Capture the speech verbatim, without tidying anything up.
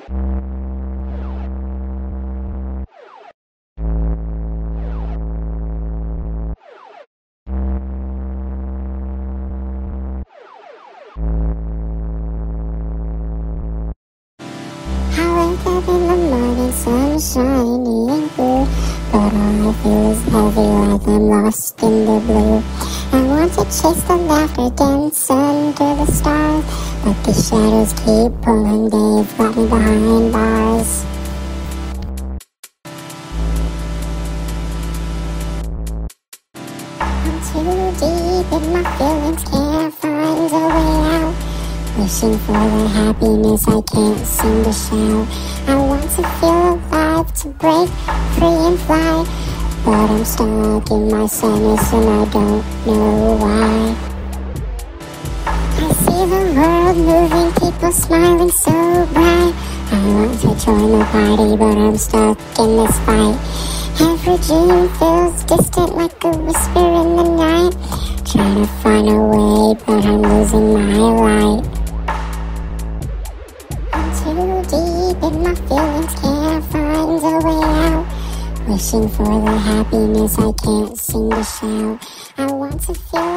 I wake up in the morning, sun shiny and blue, but all I feel is heavy like I'm lost in the blue. I want to chase the laughter, dance under the stars, but the shadows keep pulling, they've got me behind bars. I'm too deep in my feelings, can't find a way out. Wishing for the happiness I can't seem to shout. I want to feel alive, to break free and fly, but I'm stuck in my sadness and I don't know why. I see the world moving, people smiling so bright. I want to join the party, but I'm stuck in this fight. Every dream feels distant like a whisper in the night. Trying to find a way, but I'm losing my light. Too deep in my feelings, can't find a way out. Wishing for the happiness I can't seem to shout. I want to feel